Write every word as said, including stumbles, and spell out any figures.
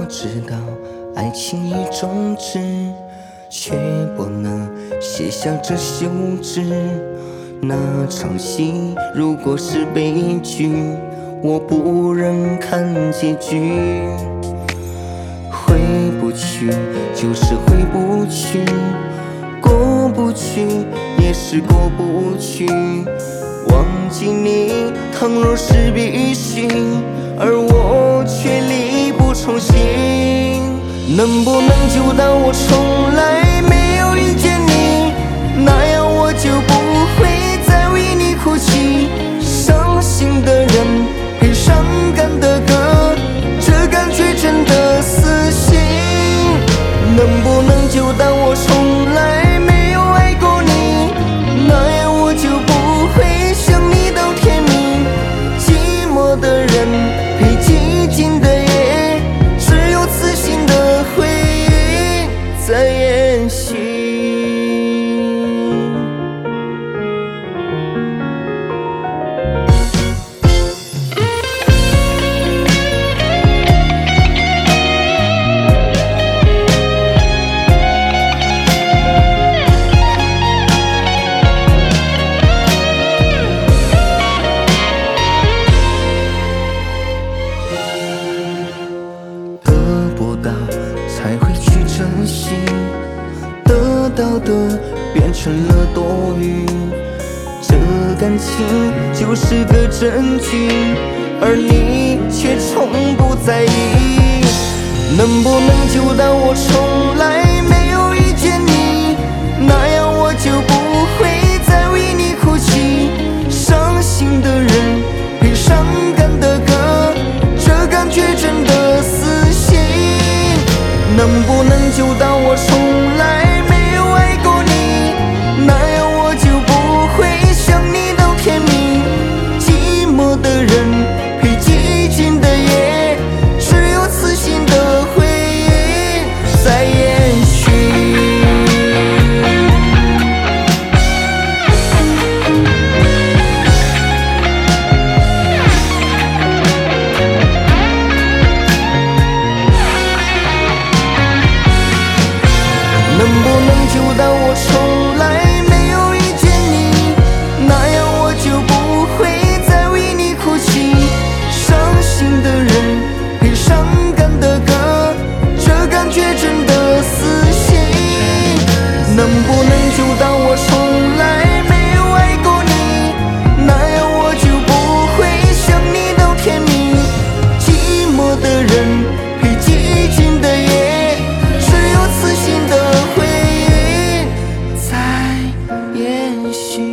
知道爱情已终止，却不能写下这休止。那场戏如果是悲剧，我不忍看结局。回不去就是回不去，过不去也是过不去。忘记你倘若是必须，而我却力不从心。能不能就当我从来没有遇见你，那样我就不会再为你哭泣。伤心的人配伤感的歌，这感觉真的死心。能不能就当我从来没有爱过你，那样我就不会想你到天明。寂寞的人配寂静的夜，只有此心的回忆在延续。才会去珍惜，得到的变成了多余。这感情就是个证据，而你却从不在意。能不能就当我从来没有遇见你，那样我就不会再为你哭泣。伤心的人配伤感的歌，这感觉真的死心。能不能就当我从来没有爱过你，那样我就不会想你到天明。寂寞的人配寂静的夜，只有此心的回忆在延续。能不能就当我从来没有遇见你，那样我就不会再为你哭泣。伤心的人配伤感的歌，这感觉真的死心。能不能就当我从来没有爱过你，那样我就不会想你到天明。寂寞的人配寂静的夜，只有此心的回忆在延续。